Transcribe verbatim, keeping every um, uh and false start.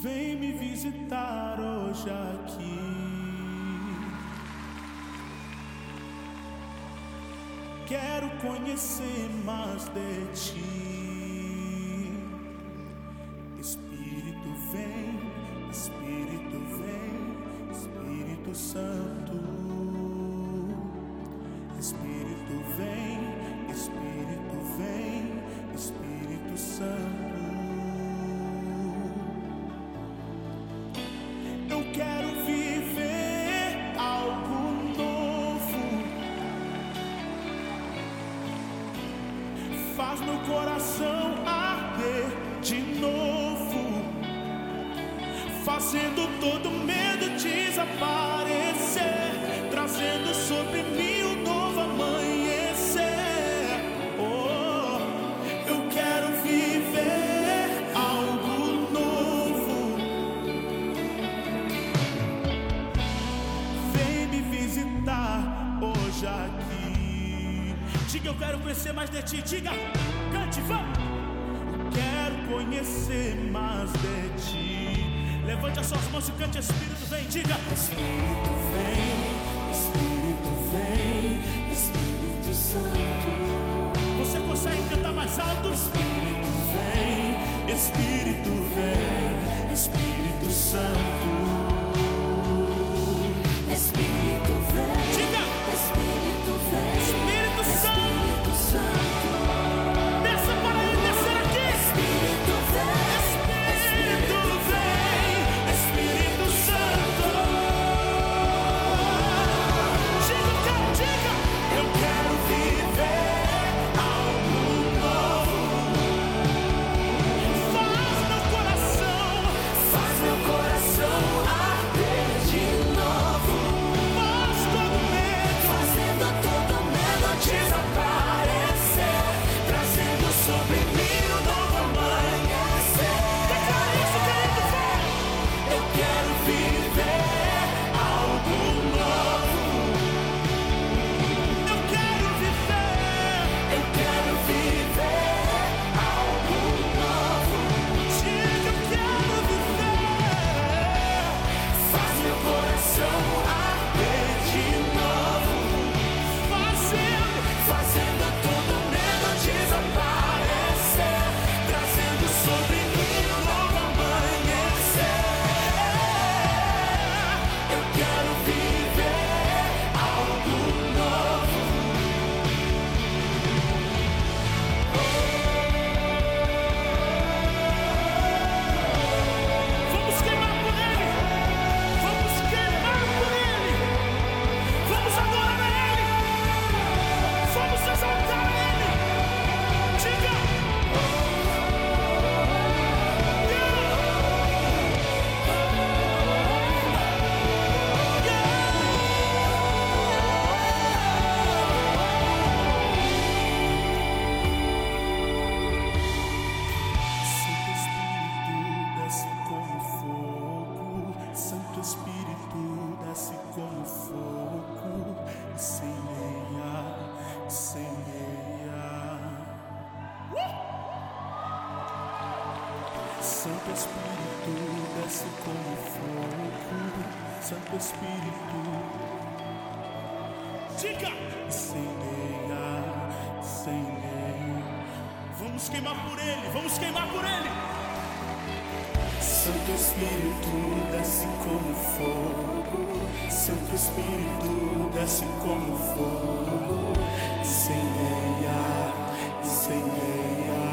Vem me visitar hoje aqui. Quero conhecer mais de ti. Espírito vem, Espírito vem, Espírito Santo. Espírito vem, Espírito vem, Espírito Santo. Eu quero viver algo novo. Faz meu coração arder de novo, fazendo todo medo desaparecer, trazendo sobre mim um novo amanhecer. Oh, eu quero viver algo novo. Vem me visitar hoje aqui. Diga, eu quero conhecer mais de ti. Diga, cante, vamos. Quero conhecer mais de ti. Levante as suas mãos e cante. Espírito vem, diga. Espírito vem, Espírito vem, Espírito Santo. Você consegue cantar mais alto? Espírito vem, Espírito vem, Espírito Santo. Espírito vem, Diga. Espírito vem, Espírito Santo. Espírito Santo. Desça para ele, descer aqui. Espírito vem, Espírito vem, Espírito Santo. Diga, cara, diga. Eu quero viver algo novo. Faz meu coração, faz meu coração arder de novo, faz todo medo, fazendo todo medo desaparecer, trazendo sobre mim um novo amanhecer. declara isso, querido, vai. Eu quero viver algo novo. Eu quero viver. Eu quero viver algo novo. Diga, eu quero viver. Faz meu coração arder de novo, Fazendo, fazendo todo medo desaparecer, trazendo sobre mim um novo amanhecer. Eu quero viver algo novo. vamos queimar por ele. Vamos queimar por ele. Vamos adorar a ele. Vamos exaltar a ele. Diga. Santo Espírito desce como fogo, Santo Espírito desce como fogo, incendeia, incendeia. Santo Espírito desce como fogo, Santo Espírito, diga, incendeia, incendeia. Vamos queimar por ele, vamos queimar por ele. Santo Espírito desce como fogo, Santo Espírito desce como fogo, incendeia, incendeia.